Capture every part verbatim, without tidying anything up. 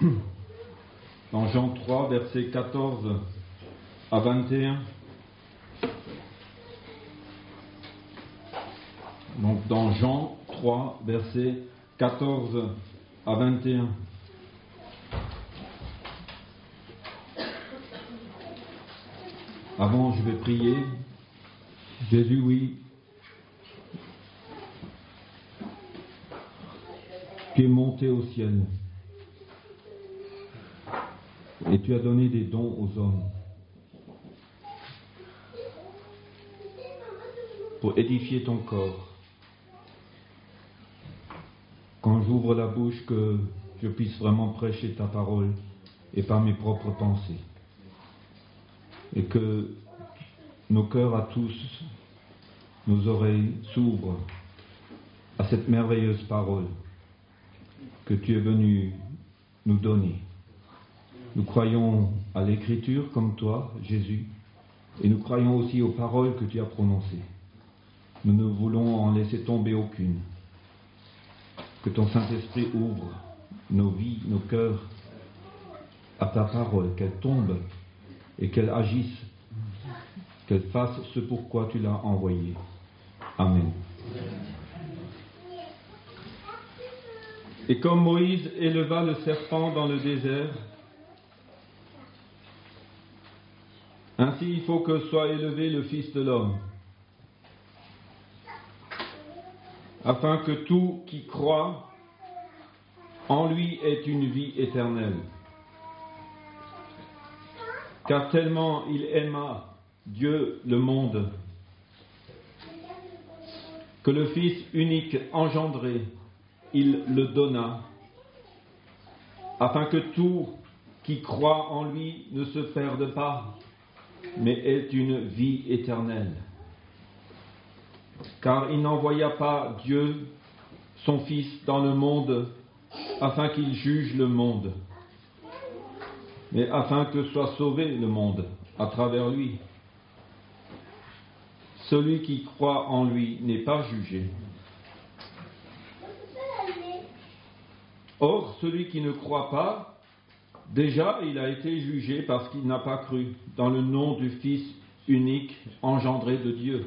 dans Jean trois, versets quatorze à vingt et un. Donc dans Jean trois, versets quatorze à vingt et un. Avant, je vais prier. Jésus, oui, tu es monté au ciel et tu as donné des dons aux hommes pour édifier ton corps. Quand j'ouvre la bouche, que je puisse vraiment prêcher ta parole et pas mes propres pensées. Et que nos cœurs à tous, nos oreilles s'ouvrent à cette merveilleuse parole que tu es venu nous donner. Nous croyons à l'écriture comme toi, Jésus, et nous croyons aussi aux paroles que tu as prononcées. Nous ne voulons en laisser tomber aucune. Que ton Saint-Esprit ouvre nos vies, nos cœurs à ta parole, qu'elle tombe et qu'elle agisse, qu'elle fasse ce pourquoi tu l'as envoyée. Amen. Et comme Moïse éleva le serpent dans le désert, ainsi il faut que soit élevé le Fils de l'homme, afin que tout qui croit en lui ait une vie éternelle. Car tellement il aima Dieu le monde, que le Fils unique engendré, il le donna, afin que tout qui croit en lui ne se perde pas, mais ait une vie éternelle. Car il n'envoya pas Dieu, son Fils, dans le monde, afin qu'il juge le monde, mais afin que soit sauvé le monde à travers lui. Celui qui croit en lui n'est pas jugé. Or, celui qui ne croit pas, déjà il a été jugé parce qu'il n'a pas cru dans le nom du Fils unique engendré de Dieu.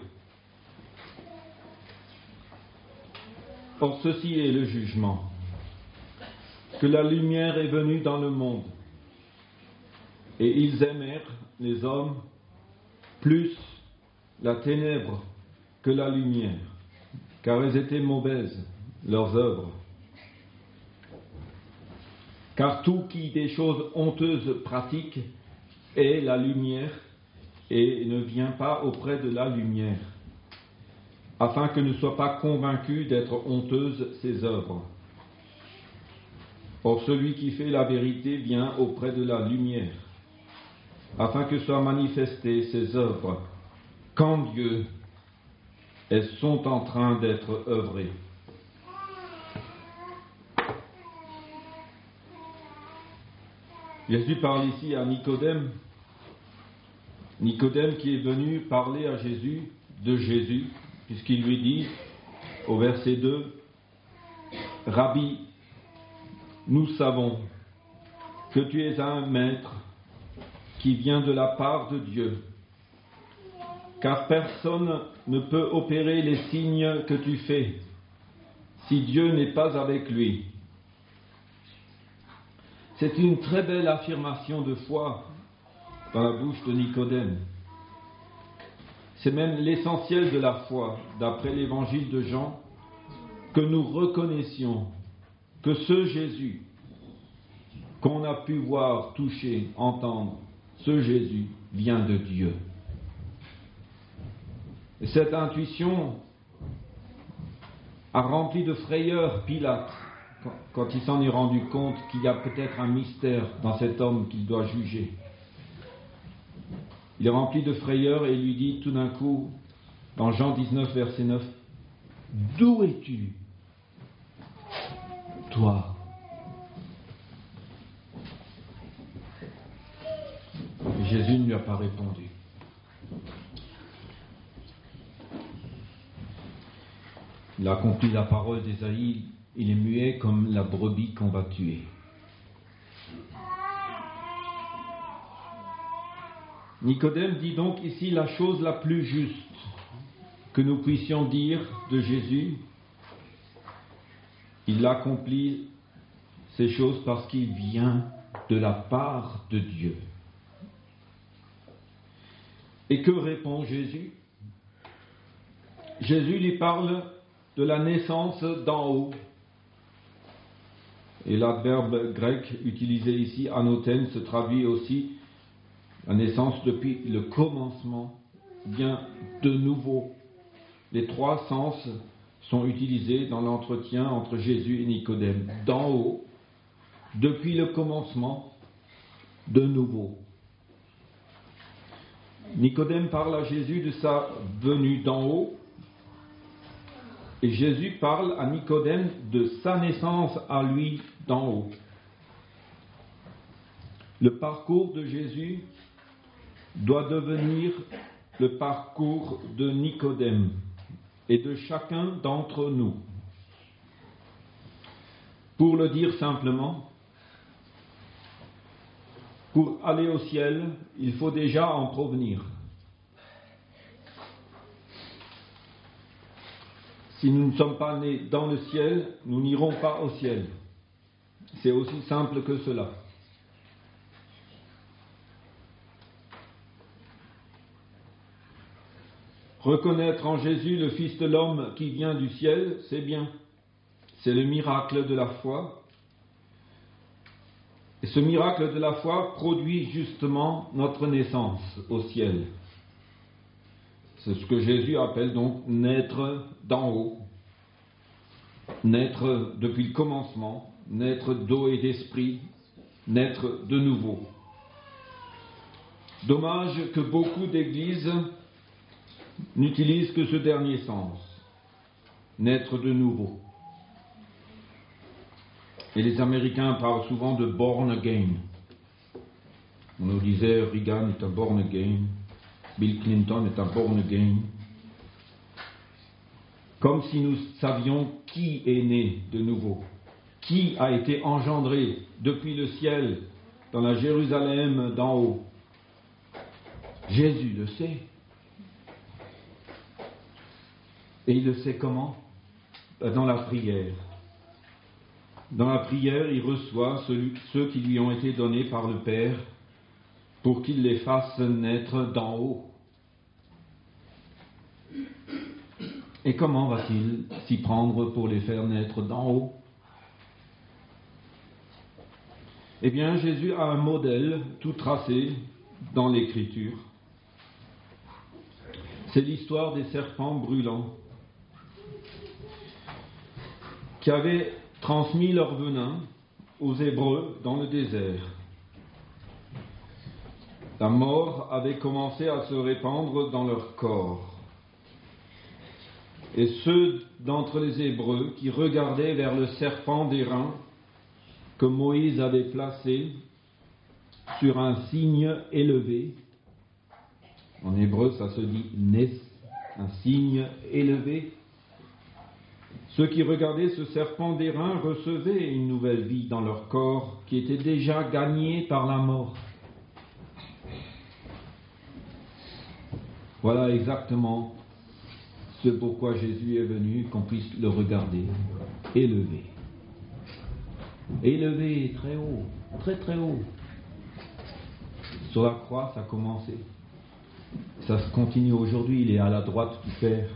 Or, ceci est le jugement, que la lumière est venue dans le monde, et ils aimèrent, les hommes, plus la ténèbre que la lumière, car elles étaient mauvaises, leurs œuvres. Car tout qui des choses honteuses pratique est la lumière et ne vient pas auprès de la lumière, afin que ne soient pas convaincus d'être honteuses ses œuvres. Or celui qui fait la vérité vient auprès de la lumière, afin que soient manifestées ses œuvres, qu'en Dieu elles sont en train d'être œuvrées. Jésus parle ici à Nicodème, Nicodème qui est venu parler à Jésus, de Jésus, puisqu'il lui dit, au verset deux, « Rabbi, nous savons que tu es un maître qui vient de la part de Dieu, car personne ne peut opérer les signes que tu fais si Dieu n'est pas avec lui. » C'est une très belle affirmation de foi dans la bouche de Nicodème. C'est même l'essentiel de la foi, d'après l'évangile de Jean, que nous reconnaissions que ce Jésus qu'on a pu voir, toucher, entendre, ce Jésus vient de Dieu. Et cette intuition a rempli de frayeur Pilate, quand il s'en est rendu compte qu'il y a peut-être un mystère dans cet homme qu'il doit juger. Il est rempli de frayeur et il lui dit tout d'un coup, dans Jean dix-neuf, verset neuf, « D'où es-tu, toi ?» Et Jésus ne lui a pas répondu. Il a accompli la parole d'Ésaïe. Il est muet comme la brebis qu'on va tuer. Nicodème dit donc ici la chose la plus juste que nous puissions dire de Jésus. Il accomplit ces choses parce qu'il vient de la part de Dieu. Et que répond Jésus? Jésus lui parle de la naissance d'en haut. Et l'adverbe grec utilisé ici, anothène, se traduit aussi la naissance depuis le commencement, bien de nouveau. Les trois sens sont utilisés dans l'entretien entre Jésus et Nicodème. D'en haut, depuis le commencement, de nouveau. Nicodème parle à Jésus de sa venue d'en haut, et Jésus parle à Nicodème de sa naissance à lui d'en haut. Le parcours de Jésus doit devenir le parcours de Nicodème et de chacun d'entre nous. Pour le dire simplement, pour aller au ciel, il faut déjà en provenir. Si nous ne sommes pas nés dans le ciel, nous n'irons pas au ciel. C'est aussi simple que cela. Reconnaître en Jésus le Fils de l'homme qui vient du ciel, c'est bien. C'est le miracle de la foi. Et ce miracle de la foi produit justement notre naissance au ciel. C'est ce que Jésus appelle donc naître d'en haut, naître depuis le commencement, naître d'eau et d'esprit, naître de nouveau. Dommage que beaucoup d'églises n'utilisent que ce dernier sens, naître de nouveau. Et les Américains parlent souvent de born again. On nous disait Reagan est un born again, Bill Clinton est un born again. Comme si nous savions qui est né de nouveau, qui a été engendré depuis le ciel dans la Jérusalem d'en haut. Jésus le sait. Et il le sait comment? Dans la prière. Dans la prière, il reçoit ceux qui lui ont été donnés par le Père pour qu'il les fasse naître d'en haut. Et comment va-t-il s'y prendre pour les faire naître d'en haut? Eh bien, Jésus a un modèle tout tracé dans l'Écriture. C'est l'histoire des serpents brûlants qui avaient transmis leur venin aux Hébreux dans le désert. La mort avait commencé à se répandre dans leur corps. Et ceux d'entre les Hébreux qui regardaient vers le serpent d'airain que Moïse avait placé sur un signe élevé, en hébreu ça se dit nes, un signe élevé, ceux qui regardaient ce serpent d'airain recevaient une nouvelle vie dans leur corps qui était déjà gagnée par la mort. Voilà exactement ce pourquoi Jésus est venu, qu'on puisse le regarder, élevé. Élevé très haut, très très haut. Sur la croix, ça a commencé. Ça se continue aujourd'hui, il est à la droite du Père.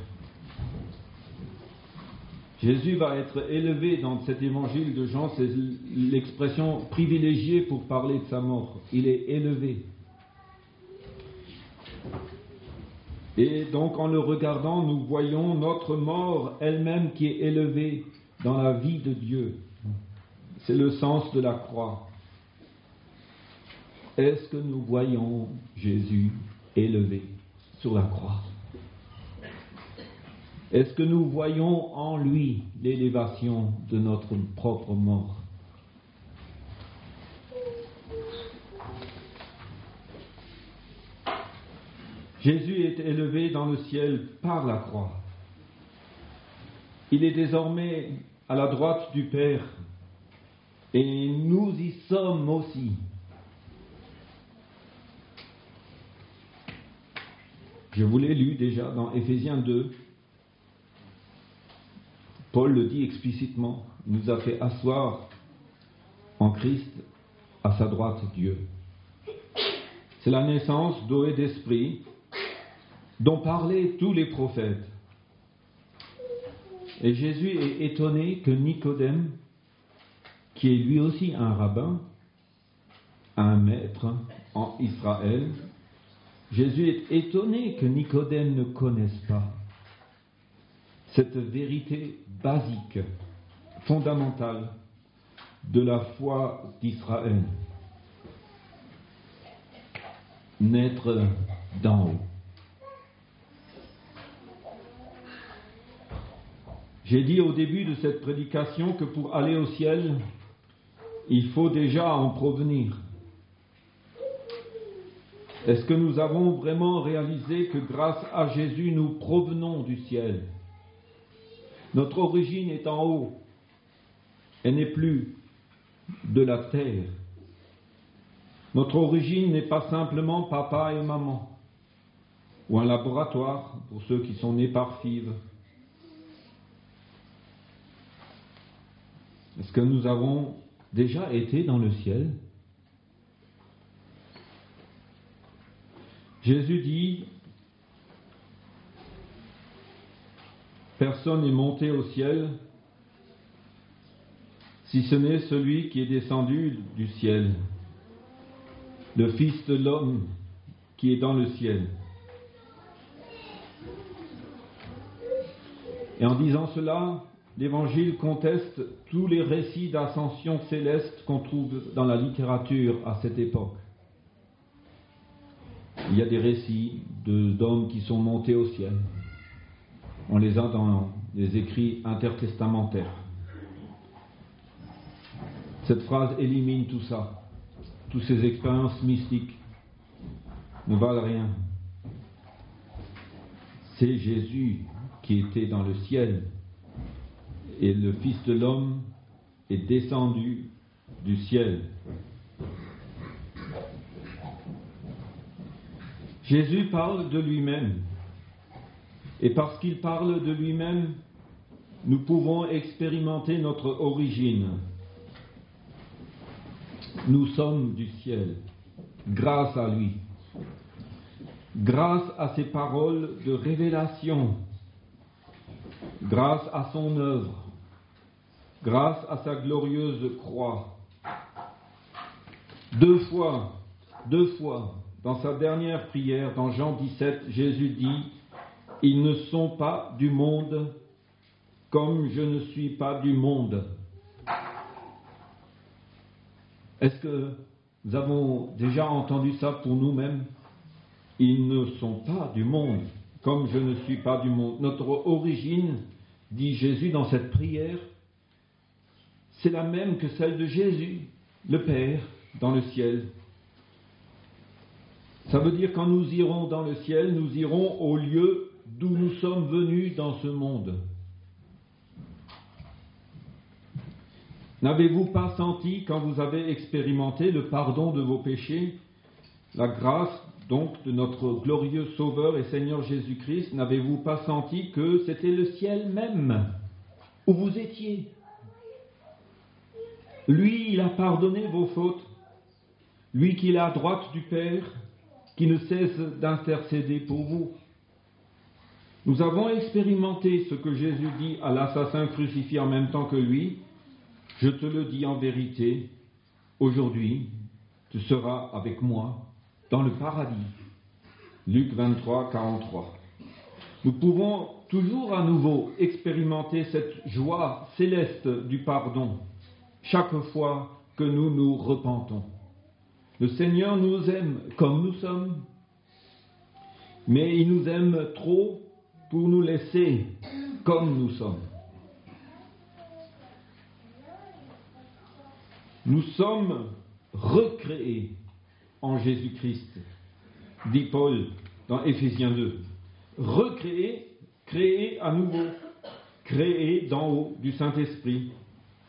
Jésus va être élevé dans cet évangile de Jean, c'est l'expression privilégiée pour parler de sa mort. Il est élevé. Et donc en le regardant, nous voyons notre mort elle-même qui est élevée dans la vie de Dieu. C'est le sens de la croix. Est-ce que nous voyons Jésus élevé sur la croix? Est-ce que nous voyons en lui l'élévation de notre propre mort? Jésus est élevé dans le ciel par la croix. Il est désormais à la droite du Père et nous y sommes aussi. Je vous l'ai lu déjà dans Éphésiens deux. Paul le dit explicitement, il nous a fait asseoir en Christ à sa droite Dieu. C'est la naissance d'eau et d'esprit dont parlaient tous les prophètes. Et Jésus est étonné que Nicodème, qui est lui aussi un rabbin, un maître en Israël, Jésus est étonné que Nicodème ne connaisse pas cette vérité basique, fondamentale de la foi d'Israël. Naître d'en haut. J'ai dit au début de cette prédication que pour aller au ciel, il faut déjà en provenir. Est-ce que nous avons vraiment réalisé que grâce à Jésus, nous provenons du ciel? Notre origine est en haut. Elle n'est plus de la terre. Notre origine n'est pas simplement papa et maman, ou un laboratoire pour ceux qui sont nés par F I V. Est-ce que nous avons déjà été dans le ciel? Jésus dit, personne n'est monté au ciel si ce n'est celui qui est descendu du ciel, le Fils de l'homme qui est dans le ciel. Et en disant cela, l'Évangile conteste tous les récits d'ascension céleste qu'on trouve dans la littérature à cette époque. Il y a des récits de, d'hommes qui sont montés au ciel. On les a dans les écrits intertestamentaires. Cette phrase élimine tout ça. Toutes ces expériences mystiques ne valent rien. C'est Jésus qui était dans le ciel et le Fils de l'homme est descendu du ciel. Jésus parle de lui-même, et parce qu'il parle de lui-même, nous pouvons expérimenter notre origine. Nous sommes du ciel, grâce à lui, grâce à ses paroles de révélation, grâce à son œuvre, grâce à sa glorieuse croix. Deux fois, deux fois, dans sa dernière prière, dans Jean dix-sept, Jésus dit « Ils ne sont pas du monde, comme je ne suis pas du monde. » Est-ce que nous avons déjà entendu ça pour nous-mêmes? Ils ne sont pas du monde, comme je ne suis pas du monde. Notre origine, dit Jésus dans cette prière, c'est la même que celle de Jésus, le Père, dans le ciel. Ça veut dire quand nous irons dans le ciel, nous irons au lieu d'où nous sommes venus dans ce monde. N'avez-vous pas senti, quand vous avez expérimenté le pardon de vos péchés, la grâce donc de notre glorieux Sauveur et Seigneur Jésus-Christ, n'avez-vous pas senti que c'était le ciel même où vous étiez? Lui, il a pardonné vos fautes, lui qui est à droite du Père, qui ne cesse d'intercéder pour vous. Nous avons expérimenté ce que Jésus dit à l'assassin crucifié en même temps que lui. Je te le dis en vérité, aujourd'hui, tu seras avec moi dans le paradis. Luc vingt-trois, quarante-trois. Nous pouvons toujours à nouveau expérimenter cette joie céleste du pardon chaque fois que nous nous repentons. Le Seigneur nous aime comme nous sommes, mais il nous aime trop pour nous laisser comme nous sommes. Nous sommes recréés en Jésus-Christ, dit Paul dans Éphésiens deux. Recréés, créés à nouveau, créés d'en haut du Saint-Esprit.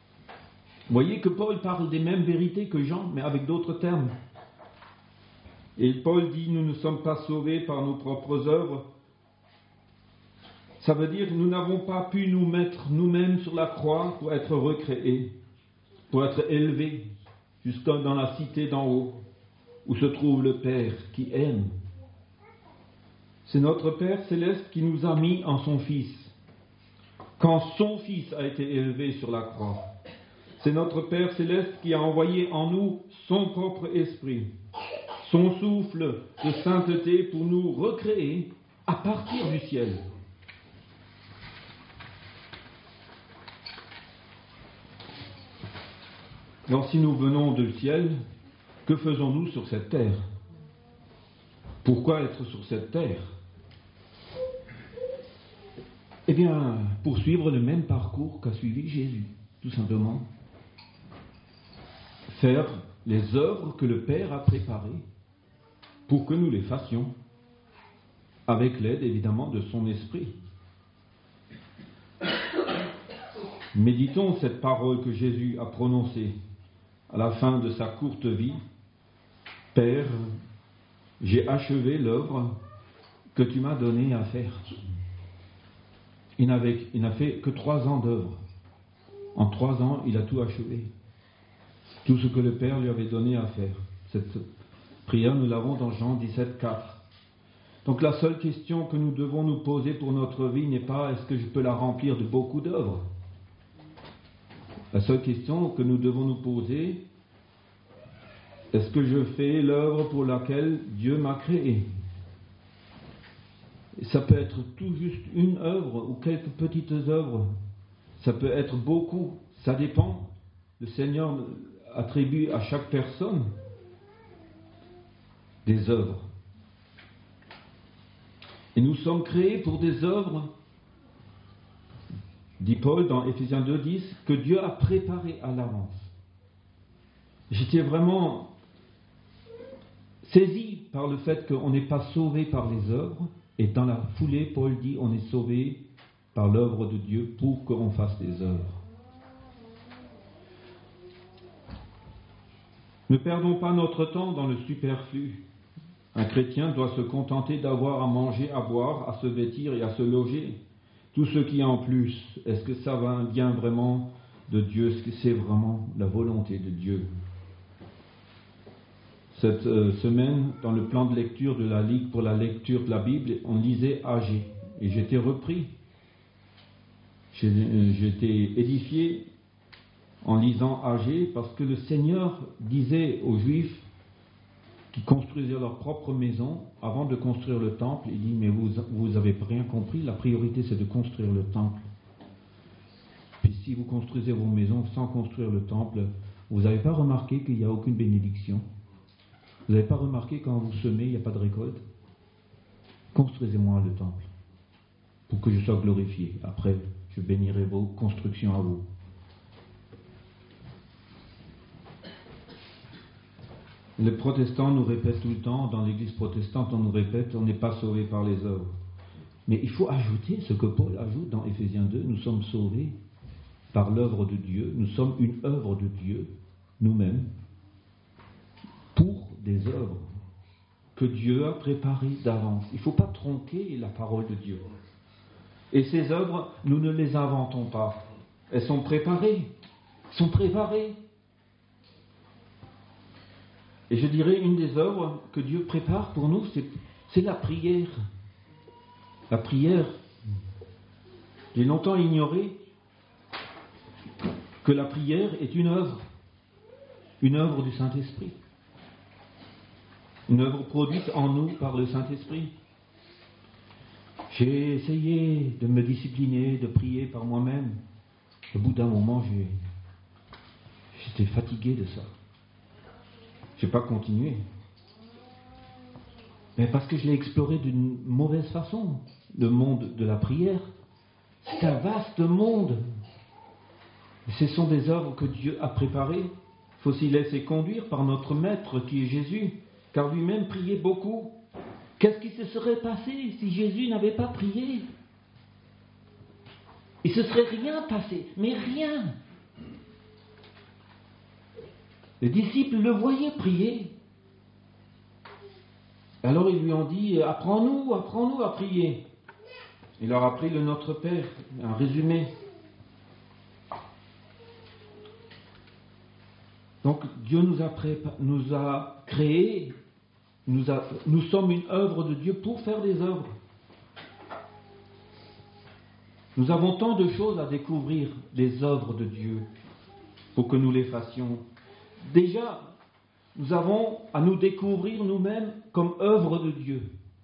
Vous voyez que Paul parle des mêmes vérités que Jean, mais avec d'autres termes. Et Paul dit, nous ne sommes pas sauvés par nos propres œuvres. Ça veut dire que nous n'avons pas pu nous mettre nous-mêmes sur la croix pour être recréés, pour être élevés jusque dans la cité d'en haut, où se trouve le Père qui aime. C'est notre Père céleste qui nous a mis en son Fils, quand son Fils a été élevé sur la croix. C'est notre Père céleste qui a envoyé en nous son propre esprit, son souffle de sainteté pour nous recréer à partir du ciel. Alors si nous venons du ciel, que faisons-nous sur cette terre? Pourquoi être sur cette terre? Eh bien, pour suivre le même parcours qu'a suivi Jésus, tout simplement. Faire les œuvres que le Père a préparées pour que nous les fassions, avec l'aide évidemment de son esprit. Méditons cette parole que Jésus a prononcée à la fin de sa courte vie. Père, j'ai achevé l'œuvre que tu m'as donné à faire. Il n'avait, il n'a fait que trois ans d'œuvre. En trois ans, il a tout achevé. Tout ce que le Père lui avait donné à faire. Cette prière, nous l'avons dans Jean dix-sept, quatre. Donc la seule question que nous devons nous poser pour notre vie n'est pas est-ce que je peux la remplir de beaucoup d'œuvres. La seule question que nous devons nous poser, est-ce que je fais l'œuvre pour laquelle Dieu m'a créé? Et ça peut être tout juste une œuvre ou quelques petites œuvres. Ça peut être beaucoup. Ça dépend. Le Seigneur attribue à chaque personne des œuvres. Et nous sommes créés pour des œuvres, dit Paul dans Éphésiens deux, dix, que Dieu a préparées à l'avance. J'étais vraiment saisi par le fait qu'on n'est pas sauvé par les œuvres, et dans la foulée, Paul dit on est sauvé par l'œuvre de Dieu pour qu'on fasse des œuvres. Ne perdons pas notre temps dans le superflu. Un chrétien doit se contenter d'avoir à manger, à boire, à se vêtir et à se loger. Tout ce qui est en plus, est-ce que ça vient vraiment de Dieu? Est-ce que c'est vraiment la volonté de Dieu? Cette euh, semaine, dans le plan de lecture de la Ligue pour la lecture de la Bible, on lisait Agé. Et j'étais repris. J'ai, euh, j'étais édifié en lisant Agé parce que le Seigneur disait aux Juifs qui construisaient leur propre maison, avant de construire le temple, il dit, mais vous vous avez rien compris, la priorité c'est de construire le temple. Puis si vous construisez vos maisons sans construire le temple, vous n'avez pas remarqué qu'il n'y a aucune bénédiction? Vous n'avez pas remarqué quand vous semez, il n'y a pas de récolte? Construisez-moi le temple, pour que je sois glorifié. Après, je bénirai vos constructions à vous. Les protestants nous répètent tout le temps, dans l'église protestante, on nous répète, on n'est pas sauvé par les œuvres. Mais il faut ajouter ce que Paul ajoute dans Éphésiens deux, nous sommes sauvés par l'œuvre de Dieu, nous sommes une œuvre de Dieu, nous-mêmes, pour des œuvres que Dieu a préparées d'avance. Il ne faut pas tronquer la parole de Dieu. Et ces œuvres, nous ne les inventons pas. Elles sont préparées. Elles sont préparées. Et je dirais, une des œuvres que Dieu prépare pour nous, c'est, c'est la prière. La prière. J'ai longtemps ignoré que la prière est une œuvre. Une œuvre du Saint-Esprit. Une œuvre produite en nous par le Saint-Esprit. J'ai essayé de me discipliner, de prier par moi-même. Au bout d'un moment, j'ai, j'étais fatigué de ça. Je n'ai pas continué. Mais parce que je l'ai exploré d'une mauvaise façon. Le monde de la prière, c'est un vaste monde. Ce sont des œuvres que Dieu a préparées. Il faut s'y laisser conduire par notre Maître qui est Jésus, car lui-même priait beaucoup. Qu'est-ce qui se serait passé si Jésus n'avait pas prié? Il ne se serait rien passé, mais rien. Les disciples le voyaient prier. Alors ils lui ont dit, apprends-nous, apprends-nous à prier. Il leur a appris le Notre Père, un résumé. Donc Dieu nous a, pré- nous a créés, nous, a, nous sommes une œuvre de Dieu pour faire des œuvres. Nous avons tant de choses à découvrir des œuvres de Dieu pour que nous les fassions. Déjà, nous avons à nous découvrir nous-mêmes comme œuvre de Dieu.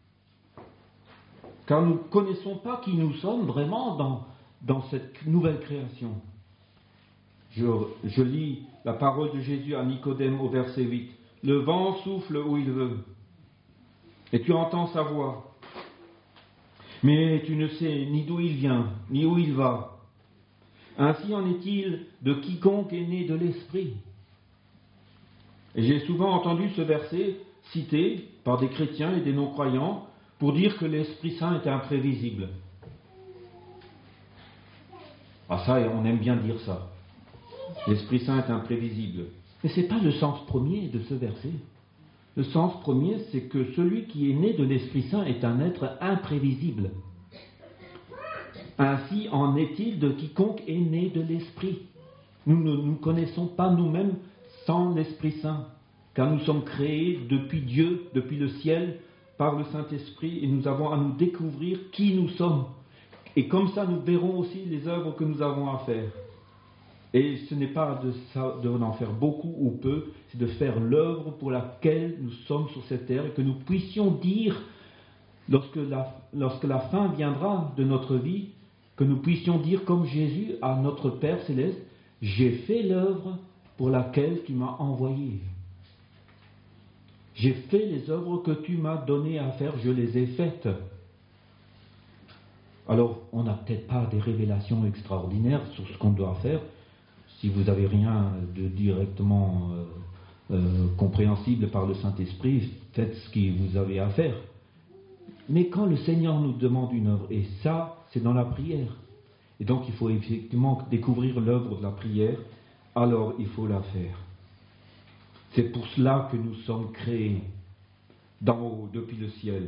Car nous ne connaissons pas qui nous sommes vraiment dans, dans cette nouvelle création. Je, je lis la parole de Jésus à Nicodème au verset huit. Le vent souffle où il veut, et tu entends sa voix. Mais tu ne sais ni d'où il vient, ni où il va. Ainsi en est-il de quiconque est né de l'Esprit. Et j'ai souvent entendu ce verset cité par des chrétiens et des non-croyants pour dire que l'Esprit Saint est imprévisible. Ah ça, on aime bien dire ça. L'Esprit Saint est imprévisible. Mais ce n'est pas le sens premier de ce verset. Le sens premier, c'est que celui qui est né de l'Esprit Saint est un être imprévisible. Ainsi en est-il de quiconque est né de l'Esprit. Nous ne nous connaissons pas nous-mêmes sans l'Esprit Saint, car nous sommes créés depuis Dieu, depuis le ciel, par le Saint-Esprit, et nous avons à nous découvrir qui nous sommes. Et comme ça, nous verrons aussi les œuvres que nous avons à faire. Et ce n'est pas de, ça, de en faire beaucoup ou peu, c'est de faire l'œuvre pour laquelle nous sommes sur cette terre et que nous puissions dire, lorsque la, lorsque la fin viendra de notre vie, que nous puissions dire comme Jésus à notre Père Céleste, j'ai fait l'œuvre pour laquelle tu m'as envoyé. J'ai fait les œuvres que tu m'as donné à faire, je les ai faites. Alors, on n'a peut-être pas des révélations extraordinaires sur ce qu'on doit faire. Si vous n'avez rien de directement euh, euh, compréhensible par le Saint-Esprit, faites ce que vous avez à faire. Mais quand le Seigneur nous demande une œuvre, et ça, c'est dans la prière, et donc il faut effectivement découvrir l'œuvre de la prière, alors il faut la faire. C'est pour cela que nous sommes créés d'en haut, depuis le ciel.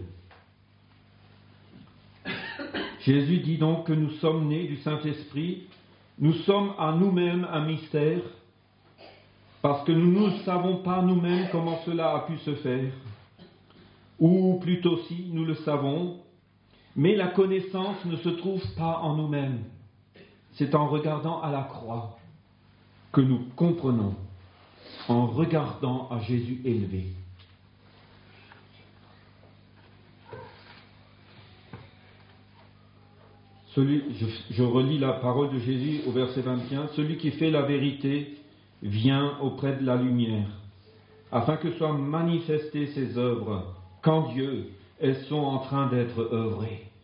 Jésus dit donc que nous sommes nés du Saint-Esprit. Nous sommes à nous-mêmes un mystère, parce que nous ne savons pas nous-mêmes comment cela a pu se faire. Ou plutôt si, nous le savons, mais la connaissance ne se trouve pas en nous-mêmes. C'est en regardant à la croix que nous comprenons, en regardant à Jésus élevé. Celui, je, je relis la parole de Jésus au verset vingt et un. Celui qui fait la vérité vient auprès de la lumière, afin que soient manifestées ses œuvres, qu'en Dieu elles sont en train d'être œuvrées.